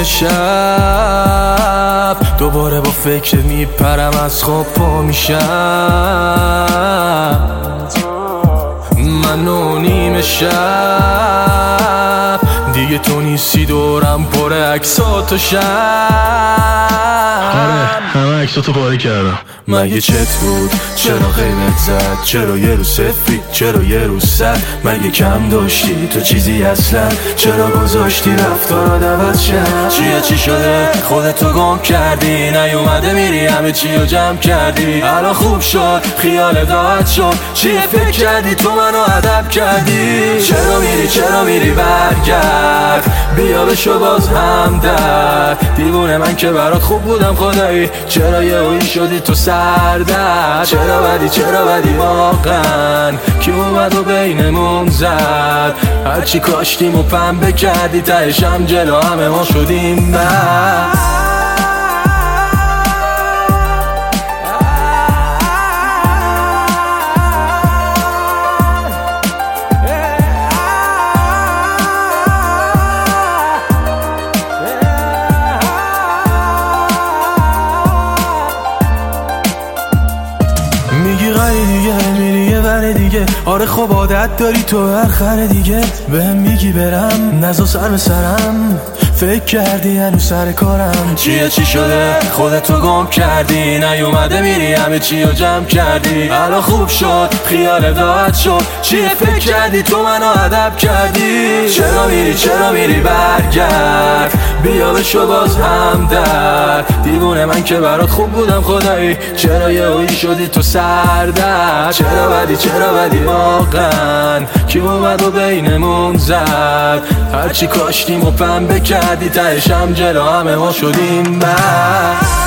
شب دوباره با فکر میپرم از خواب پا میشم. من و نیم شب دیگه تو نیستی، دورم پر عکسات و شب. آره همه عکساتو پاره کردم. مگه چت بود؟ چرا قیمت زد؟ چرا یه رو سفید؟ چرا یه رو سر؟ مگه کم داشتی تو چیزی اصلا؟ چرا گذاشتی رفتارات عوض شد؟ چی شده؟ خودتو گم کردی، نیومده میری همه چی رو جمع کردی. الان خوب شد خیال راحت شد، چیه فکر کردی تو منو ادب کردی؟ چرا میری برگرد، بیا بشو باز همدرد. دیوونه من که برات خوب بودم خدایی، چرا یه اوی شدی تو سردر؟ چرا بدی واقعا کی اومد و بینمون زد؟ هرچی کاشتیم و پنبه کردی، تهشم جلو همه ما شدیم بس. میگی غری دیگه، میری یه ور دیگه. آره خب عادت داری تو هر خر دیگه. بهم میگی برم نزا سر به سرم، فکر کردی هنو سر کارم. چی شده؟ خودتو گم کردی، نیومده میری همه چی رو جمع کردی. الان خوب شد خیال راحت شد، چیه فکر کردی تو منو ادب کردی؟ چرا میری برگرد، بیا بشو باز همدرد. دیوونه من که برات خوب بودم خدایی، چرا یه اوی شدی تو سردر؟ چرا بدی واقعا کی اومد و بینمون زد؟ هرچی کاشتیم و پنبه کردی، تهشم جلو همه ما شدیم بس.